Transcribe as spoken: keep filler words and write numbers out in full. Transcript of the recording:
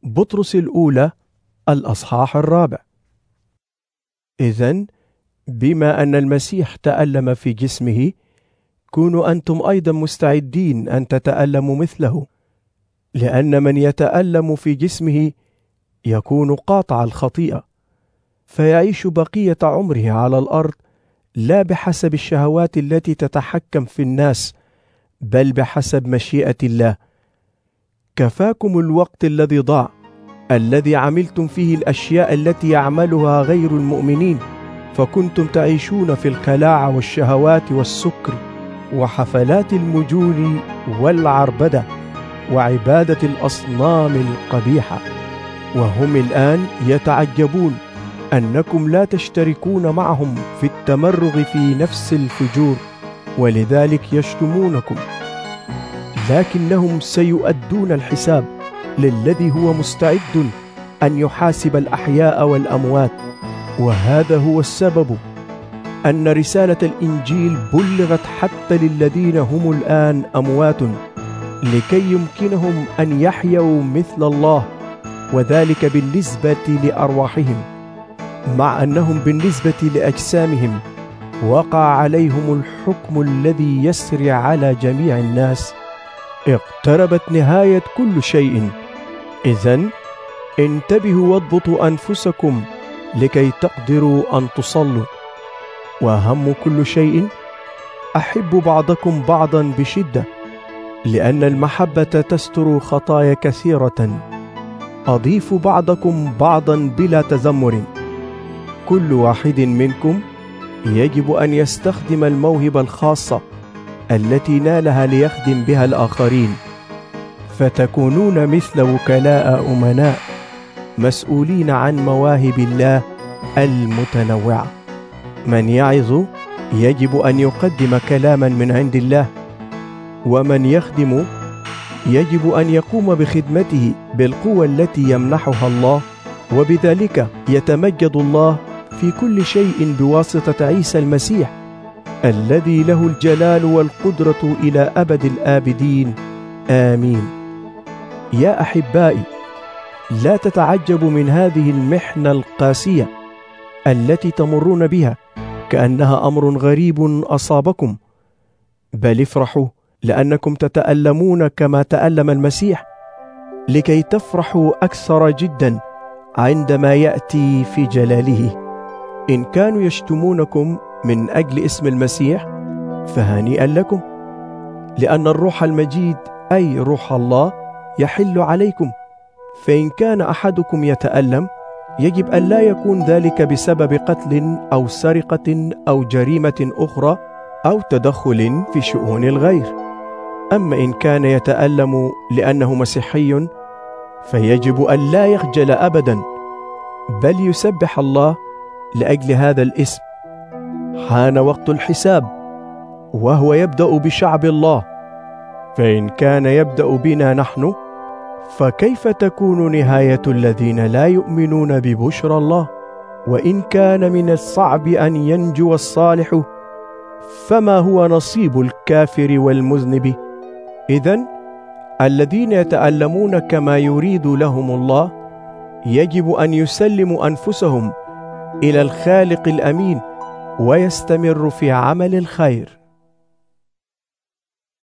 بطرس الأولى الأصحاح الرابع. إذن بما أن المسيح تألم في جسمه، كونوا أنتم أيضا مستعدين أن تتألموا مثله، لأن من يتألم في جسمه يكون قاطع الخطيئة، فيعيش بقية عمره على الأرض لا بحسب الشهوات التي تتحكم في الناس، بل بحسب مشيئة الله. كفاكم الوقت الذي ضاع، الذي عملتم فيه الأشياء التي يعملها غير المؤمنين، فكنتم تعيشون في الخلاعة والشهوات والسكر وحفلات المجون والعربدة وعبادة الأصنام القبيحة. وهم الآن يتعجبون أنكم لا تشتركون معهم في التمرغ في نفس الفجور، ولذلك يشتمونكم. لكنهم سيؤدون الحساب للذي هو مستعد أن يحاسب الأحياء والأموات. وهذا هو السبب أن رسالة الإنجيل بلغت حتى للذين هم الآن أموات، لكي يمكنهم أن يحيوا مثل الله، وذلك بالنسبة لأرواحهم، مع أنهم بالنسبة لأجسامهم وقع عليهم الحكم الذي يسري على جميع الناس. اقتربت نهاية كل شيء. إذن انتبهوا واضبطوا أنفسكم لكي تقدروا أن تصلوا. وأهم كل شيء، أحبوا بعضكم بعضا بشدة، لأن المحبة تستر خطايا كثيرة. أضيفوا بعضكم بعضا بلا تذمر. كل واحد منكم يجب أن يستخدم الموهبة الخاصة التي نالها ليخدم بها الآخرين، فتكونون مثل وكلاء أمناء مسؤولين عن مواهب الله المتنوعة. من يعظ يجب أن يقدم كلاما من عند الله، ومن يخدم يجب أن يقوم بخدمته بالقوة التي يمنحها الله، وبذلك يتمجد الله في كل شيء بواسطة عيسى المسيح، الذي له الجلال والقدرة إلى أبد الآبدين. آمين. يا أحبائي، لا تتعجبوا من هذه المحنة القاسية التي تمرون بها كأنها أمر غريب أصابكم، بل افرحوا لأنكم تتألمون كما تألم المسيح، لكي تفرحوا أكثر جدا عندما يأتي في جلاله. إن كانوا يشتمونكم من أجل اسم المسيح فهنيئا لكم، لأن الروح المجيد أي روح الله يحل عليكم. فإن كان أحدكم يتألم، يجب أن لا يكون ذلك بسبب قتل أو سرقة أو جريمة أخرى أو تدخل في شؤون الغير. أما إن كان يتألم لأنه مسيحي، فيجب أن لا يخجل أبدا، بل يسبح الله لأجل هذا الاسم. حان وقت الحساب، وهو يبدأ بشعب الله. فإن كان يبدأ بنا نحن، فكيف تكون نهاية الذين لا يؤمنون ببشرى الله؟ وإن كان من الصعب أن ينجو الصالح، فما هو نصيب الكافر والمذنب؟ إذن الذين يتألمون كما يريد لهم الله يجب أن يسلموا أنفسهم إلى الخالق الأمين، ويستمروا في عمل الخير.